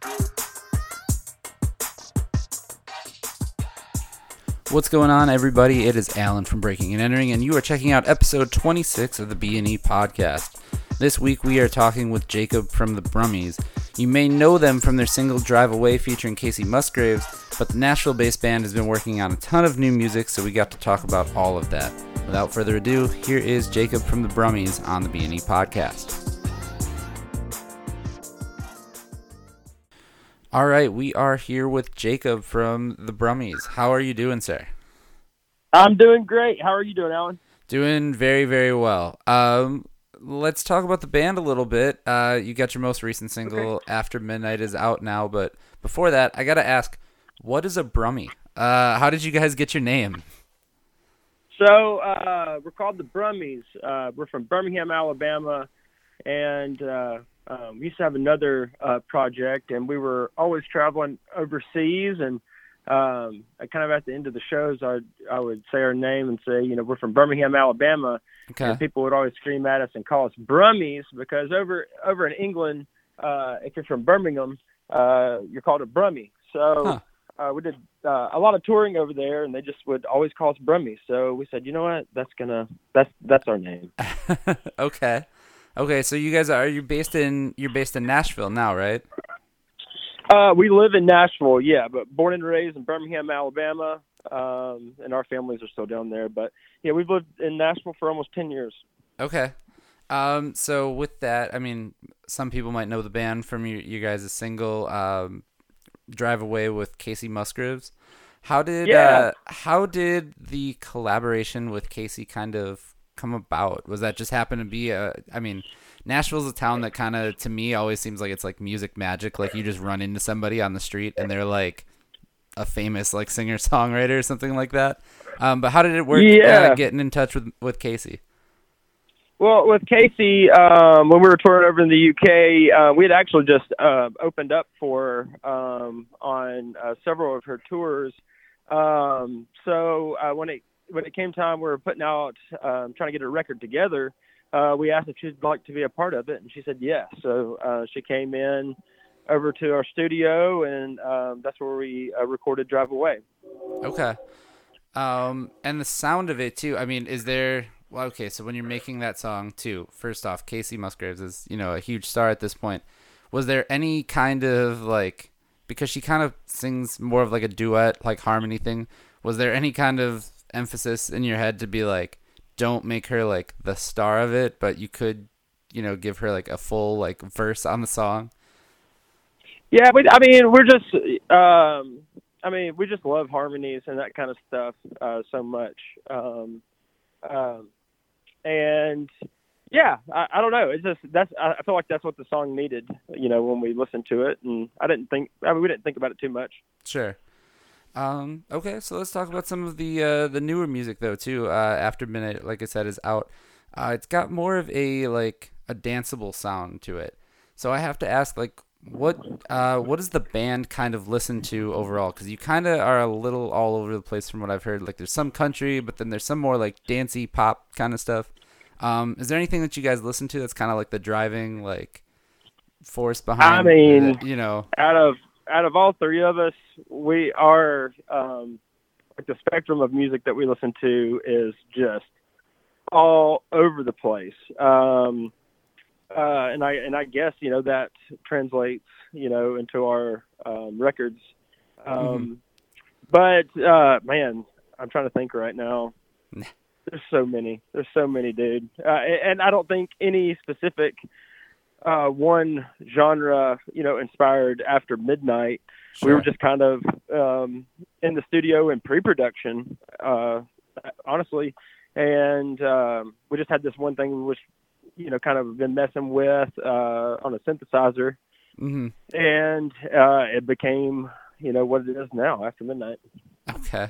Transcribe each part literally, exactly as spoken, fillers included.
What's going on, everybody? It is Alan from Breaking and Entering, and you are checking out episode twenty-six of the B and E podcast. This week we are talking with Jacob from the Brummies. You may know them from their single Drive Away featuring Casey Musgraves, but the Nashville-based band has been working on a ton of new music, so we got to talk about all of that. Without further ado, here is Jacob from the Brummies on the B and E podcast. All right, we are here with Jacob from the Brummies. How are you doing, sir? I'm doing great. How are you doing, Alan? Doing very, very well. Um, let's talk about the band a little bit. Uh, you got your most recent single, okay. After Midnight, is out now, but before that, I got to ask, what is a Brummie? Uh, how did you guys get your name? So uh, we're called the Brummies. Uh, we're from Birmingham, Alabama, and uh, um, we used to have another uh, project, and we were always traveling overseas. And um, I kind of at the end of the shows, I I would say our name and say, you know, we're from Birmingham, Alabama, okay. And people would always scream at us and call us Brummies because over over in England, uh, if you're from Birmingham, uh, you're called a Brummie. So. Huh. Uh, we did uh, a lot of touring over there, and they just would always call us Brummies. So we said, you know what, that's gonna that's that's our name. okay, okay. So you guys are, are you based in you're based in Nashville now, right? Uh, we live in Nashville, yeah, but born and raised in Birmingham, Alabama, um, and our families are still down there. But yeah, we've lived in Nashville for almost ten years. Okay. Um. So with that, I mean, some people might know the band from you, you guys' single. Um. Drive Away with Casey Musgraves. How did yeah. uh, how did the collaboration with Casey kind of come about? Was that just happen to be a? I mean, Nashville's a town that kind of, to me, always seems like it's like music magic. Like you just run into somebody on the street and they're like a famous like singer songwriter or something like that. Um, but how did it work? Yeah. Uh, getting in touch with with Casey. Well, with Casey, um, when we were touring over in the U K, uh, we had actually just uh, opened up for um, on uh, several of her tours. Um, so uh, when it when it came time, we were putting out, um, trying to get a record together. Uh, we asked if she'd like to be a part of it, and she said yes. So uh, she came in over to our studio, and um, that's where we uh, recorded "Drive Away." Okay. Um, and the sound of it too. I mean, is there? Well, okay, so when you're making that song too, first off, Casey Musgraves is, you know, a huge star at this point. Was there any kind of like, because she kind of sings more of like a duet, like harmony thing, was there any kind of emphasis in your head to be like, don't make her like the star of it, but you could, you know, give her like a full like verse on the song? Yeah, but I mean, we're just, um, I mean, we just love harmonies and that kind of stuff uh, so much. Um, um, And yeah, I, I don't know. It's just that's I feel like that's what the song needed, you know, when we listened to it, and I didn't think I mean we didn't think about it too much. Sure. Um, okay, so let's talk about some of the uh, the newer music though too. Uh, After Midnight, like I said, is out. Uh, it's got more of a like a danceable sound to it. So I have to ask, like, what uh, what does the band kind of listen to overall? Because you kind of are a little all over the place from what I've heard. Like, there's some country, but then there's some more like dancey pop kind of stuff. Um, is there anything that you guys listen to that's kind of like the driving like force behind? I mean, the, you know, out of out of all three of us, we are um, like the spectrum of music that we listen to is just all over the place. Um, uh, and I and I guess you know that translates you know into our um, records. Um, mm-hmm. But uh, man, I'm trying to think right now. There's so many. There's so many, dude. Uh, and I don't think any specific uh, one genre, you know, inspired After Midnight. Sure. We were just kind of um, in the studio in pre-production, uh, honestly. And um, we just had this one thing which, you know, kind of been messing with uh, on a synthesizer. Mm-hmm. And uh, it became, you know, what it is now, After Midnight. Okay.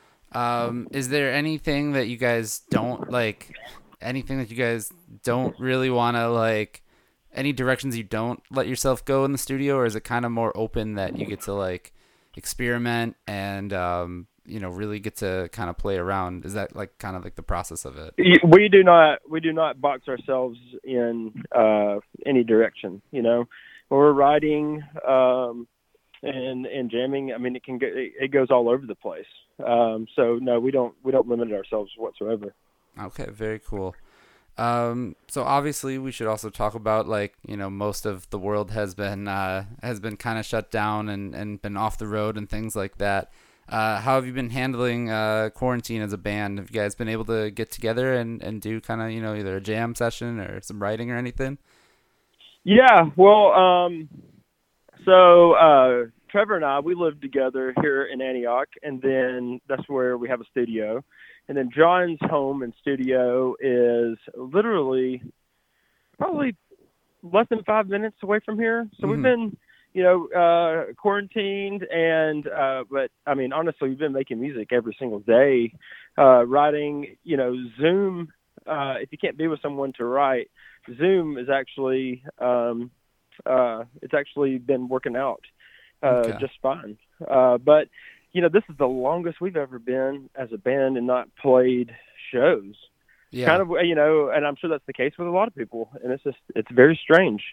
Um, is there anything that you guys don't like, anything that you guys don't really want to like, any directions you don't let yourself go in the studio, or is it kind of more open that you get to like experiment and, um, you know, really get to kind of play around? Is that like kind of like the process of it? We do not, we do not box ourselves in uh, any direction, you know. we're writing um, and and jamming. I mean, it can get it, it goes all over the place. Um, so no, we don't we don't limit ourselves whatsoever. Okay, very cool. Um, so obviously we should also talk about, like, you know, most of the world has been uh, has been kind of shut down and, and been off the road and things like that. Uh, how have you been handling uh, quarantine as a band? Have you guys been able to get together and, and do kind of, you know, either a jam session or some writing or anything? Yeah, well, um, so uh, Trevor and I, we live together here in Antioch, and then that's where we have a studio. And then John's home and studio is literally probably less than five minutes away from here. So mm-hmm. we've been, you know, uh, quarantined, and uh, but I mean, honestly, we've been making music every single day, uh, writing. You know, Zoom. Uh, if you can't be with someone to write, Zoom is actually um, uh, it's actually been working out uh, okay. just fine. Uh, but you know, this is the longest we've ever been as a band and not played shows. Yeah. Kind of, you know, and I'm sure that's the case with a lot of people. And it's just, it's very strange.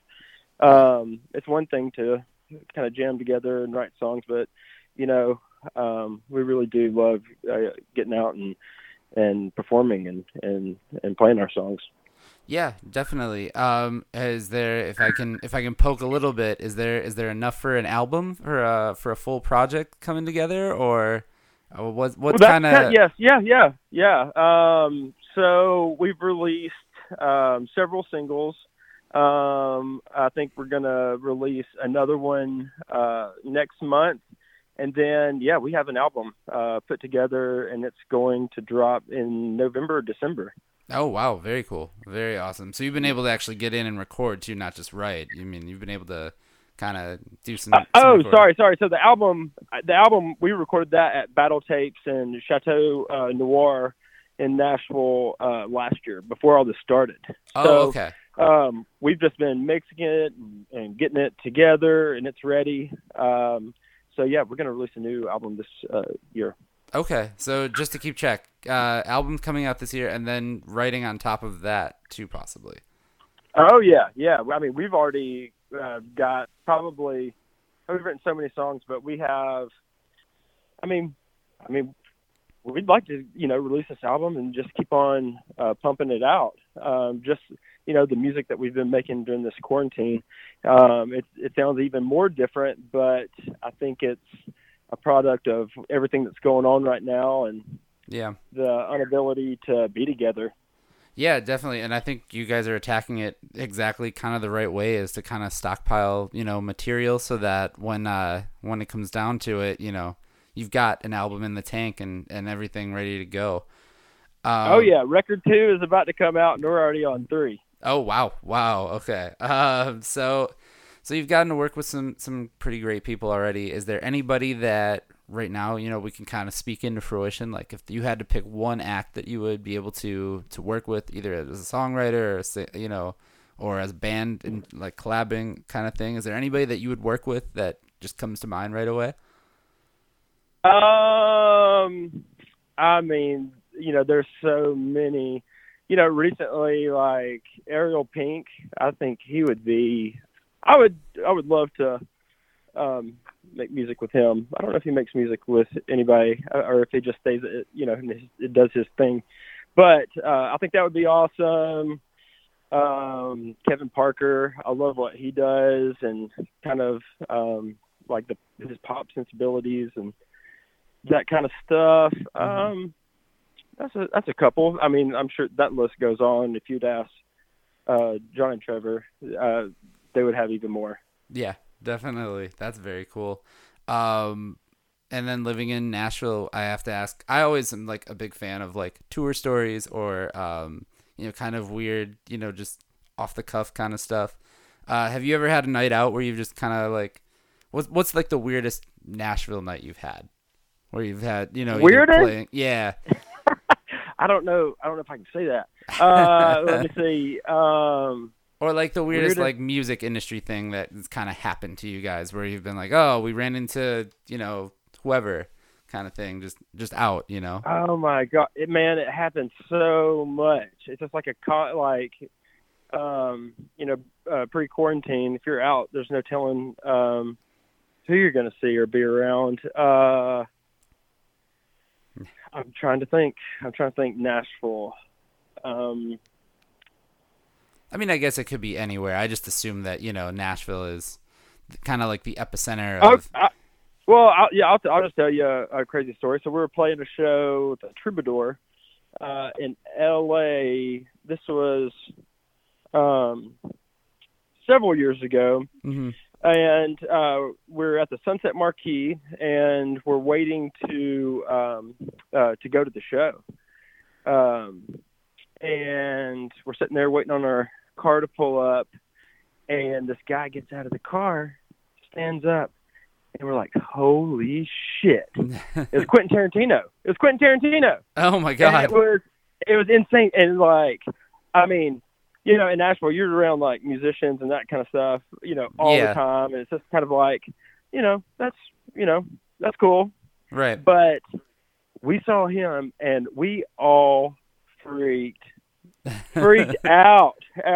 Um, it's one thing to kind of jam together and write songs, but, you know, um, we really do love uh, getting out and, and performing and, and, and playing our songs. Yeah, definitely. Um, is there, if I can, if I can poke a little bit, is there, is there enough for an album for a, for a full project coming together, or uh, what, what's well, kind of? Yes. Yeah. Yeah. Yeah. Um, so we've released, um, several singles. Um, I think we're going to release another one, uh, next month. And then, yeah, we have an album, uh, put together, and it's going to drop in November or December. Oh, wow. Very cool. Very awesome. So you've been able to actually get in and record too, not just write. You mean you've been able to kind of do some, uh, some Oh, recording. sorry, sorry. So the album, the album, we recorded that at Battle Tapes and Chateau uh, Noir in Nashville uh, last year before all this started. Oh, so, okay. Um, we've just been mixing it and, and getting it together, and it's ready. Um, so, yeah, we're going to release a new album this uh, year. Okay, so just to keep track, uh, album coming out this year, and then writing on top of that too, possibly. Oh yeah, yeah. I mean, we've already uh, got probably we've written so many songs, but we have. I mean, I mean, we'd like to, you know, release this album and just keep on uh, pumping it out. Um, just you know, the music that we've been making during this quarantine, um, it it sounds even more different, but I think it's a product of everything that's going on right now and yeah, the inability to be together. Yeah, definitely. And I think you guys are attacking it exactly kind of the right way, is to kind of stockpile, you know, material so that when, uh, when it comes down to it, you know, you've got an album in the tank and, and everything ready to go. Um, oh yeah. Record two is about to come out and we're already on three. Oh, wow. Wow. Okay. Um, so, So you've gotten to work with some, some pretty great people already. Is there anybody that right now, you know, we can kind of speak into fruition? Like if you had to pick one act that you would be able to, to work with, either as a songwriter or, you know, or as a band and like collabing kind of thing. Is there anybody that you would work with that just comes to mind right away? Um, I mean, you know, there's so many, you know, recently like Ariel Pink, I think he would be, I would I would love to um, make music with him. I don't know if he makes music with anybody or if he just stays, you know, it does his thing. But uh, I think that would be awesome. Um, Kevin Parker, I love what he does and kind of um, like the his pop sensibilities and that kind of stuff. Mm-hmm. Um, that's a that's a couple. I mean, I'm sure that list goes on. If you'd ask uh, John and Trevor, uh, they would have even more. Yeah, definitely. That's very cool. Um, and then living in Nashville, I have to ask, I always am like a big fan of like tour stories or, um, you know, kind of weird, you know, just off the cuff kind of stuff. Uh, have you ever had a night out where you've just kind of like, what's, what's like the weirdest Nashville night you've had where you've had, you know, weirdest? Playing, yeah. I don't know. I don't know if I can say that. Uh, let me see. Um, Or like the weirdest, weirdest like music industry thing that's kind of happened to you guys where you've been like, oh, we ran into, you know, whoever kind of thing, just, just out, you know? Oh my God, it, man, it happens so much. It's just like a, con- like, um, you know, uh, pre-quarantine, if you're out, there's no telling um, who you're going to see or be around. Uh, I'm trying to think. I'm trying to think. Nashville. Um, I mean, I guess it could be anywhere. I just assume that, you know, Nashville is kind of like the epicenter of. Oh, I, well, I'll, yeah, I'll, I'll just tell you a, a crazy story. So we were playing a show with Troubadour uh, in L A. This was um, several years ago. Mm-hmm. And uh, we're at the Sunset Marquee, and we're waiting to um, uh, to go to the show. Um, and we're sitting there waiting on our car to pull up, and this guy gets out of the car, stands up, and we're like, "Holy shit!" It was Quentin Tarantino. It was Quentin Tarantino. Oh my god! And it was it was insane, and like, I mean. You know, in Nashville, you're around like musicians and that kind of stuff, you know, all yeah. the time. And it's just kind of like, you know, that's, you know, that's cool. Right. But we saw him and we all freaked, freaked out.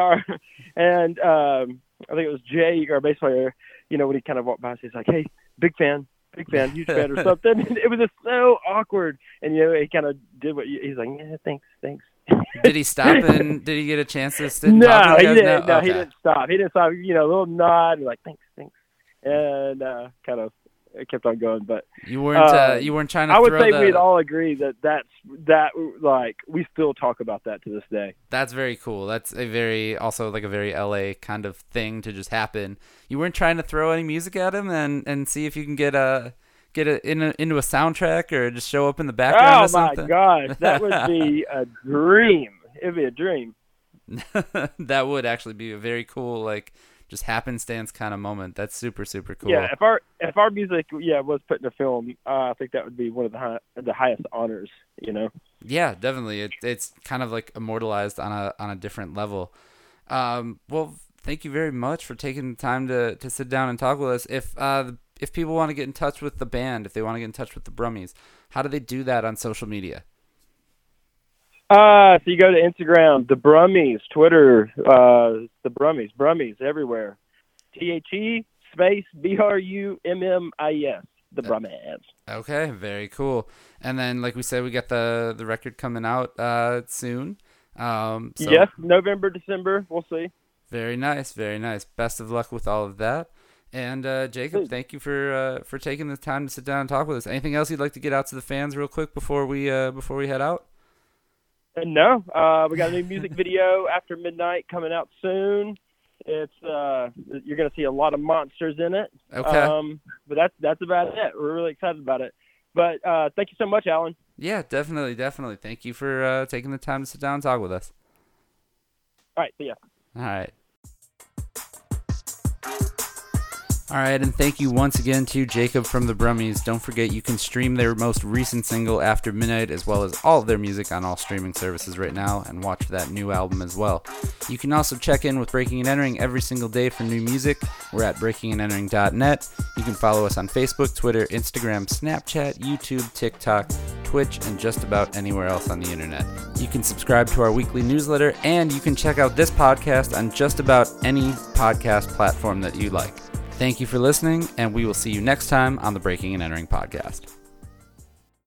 And um, I think it was Jay, our bass player, you know, when he kind of walked by, he's like, "Hey, big fan, big fan, huge fan," or something. It was just so awkward. And, you know, he kind of did what you, he's like, "Yeah, thanks, thanks." Did he stop and did he get a chance to sit and no, talk to you guys? he didn't. No, no okay. he didn't stop. He didn't stop. You know, a little nod, and like thanks, thanks, and uh, kind of kept on going. But you weren't uh, um, you weren't trying to. I would throw say the... we'd all agree that that's that like we still talk about that to this day. That's very cool. That's a very also like a very L A kind of thing to just happen. You weren't trying to throw any music at him and, and see if you can get a get it in a, into a soundtrack or just show up in the background oh or something. Oh my gosh, that would be a dream. It'd be a dream. That would actually be a very cool, like, just happenstance kind of moment. That's super, super cool. Yeah, if our if our music, yeah, was put in a film, uh, I think that would be one of the high, the highest honors. You know. Yeah, definitely. It, it's kind of like immortalized on a on a different level. Um, well, thank you very much for taking the time to, to sit down and talk with us. If uh if people want to get in touch with the band, if they want to get in touch with the Brummies, how do they do that on social media? Uh, so you go to Instagram, the Brummies, Twitter, uh, the Brummies, Brummies everywhere. T H E space B R U M M I E S, the Brummies. Okay, very cool. And then, like we said, we got the, the record coming out uh, soon. Um, so yeah, November, December, we'll see. Very nice, very nice. Best of luck with all of that. And uh, Jacob, Please. thank you for uh, for taking the time to sit down and talk with us. Anything else you'd like to get out to the fans real quick before we uh, before we head out? And no, uh, we got a new music video, After Midnight, coming out soon. It's uh, you're going to see a lot of monsters in it. Okay. Um, but that's that's about it. We're really excited about it. But uh, thank you so much, Alan. Yeah, definitely, definitely. Thank you for uh, taking the time to sit down and talk with us. All right, see ya. All right. All right, and thank you once again to Jacob from the Brummies. Don't forget you can stream their most recent single, After Midnight, as well as all of their music on all streaming services right now, and watch that new album as well. You can also check in with Breaking and Entering every single day for new music. We're at breaking and entering dot net. You can follow us on Facebook, Twitter, Instagram, Snapchat, YouTube, TikTok, Twitch, and just about anywhere else on the internet. You can subscribe to our weekly newsletter, and you can check out this podcast on just about any podcast platform that you like. Thank you for listening, and we will see you next time on the Breaking and Entering podcast.